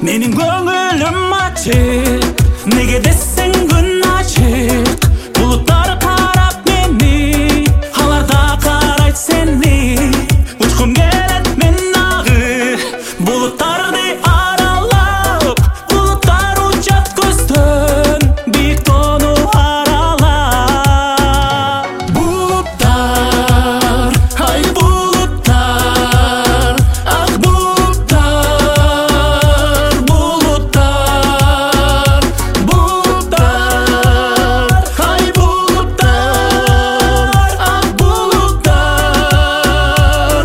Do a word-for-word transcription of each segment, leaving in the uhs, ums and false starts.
Mening көңілім açık, неге десең күн açık. Bulutlar қарап мені, аларда қарайды сені. Ұшқым келеді мен ағы, бұлттарды аралап. Бұлттар ұшат көзден, биік тону аралап. Бұлттар, ай бұлттар, ақ бұлттар, бұлттар, бұлттар, ай бұлттар, ақ бұлттар,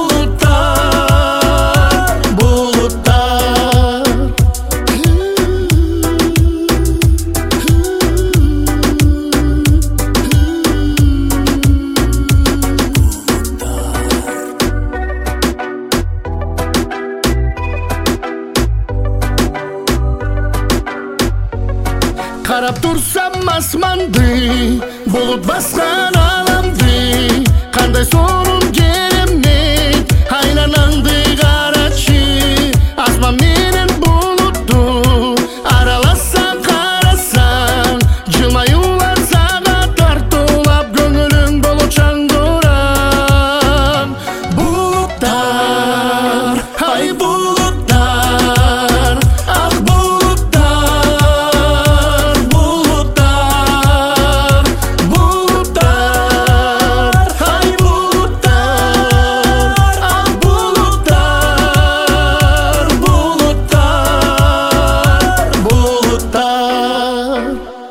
бұлттар, бұлттар. Қарап тұрсам асманды, бұлт басқан аламды. Қандай соның керемет, айланаңды қарашы. Асман менен бұлтты, араласаң қарасаң, жылмаюлар саған тартылап, көңілің болып жаңғырам. Бұлттар, ай бұлттар, ақ бұлттар, бұлттар, бұлттар, ай бұлттар, ақ бұлттар, бұлттар, бұлттар.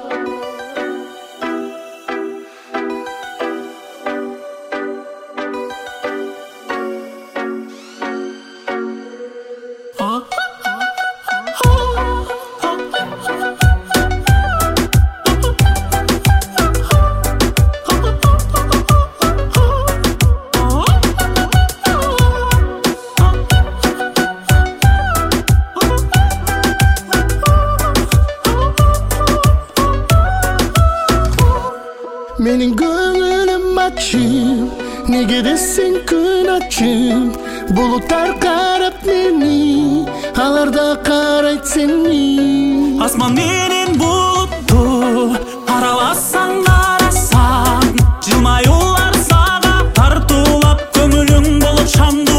Mening көңілім açık, неге десең күн açık. Бұлттар қарап мені, аларда қарайды сені. Асман менен бұлтты, араласаң қарасаң, жылмаюлар саған тартылап, көңілің болып шам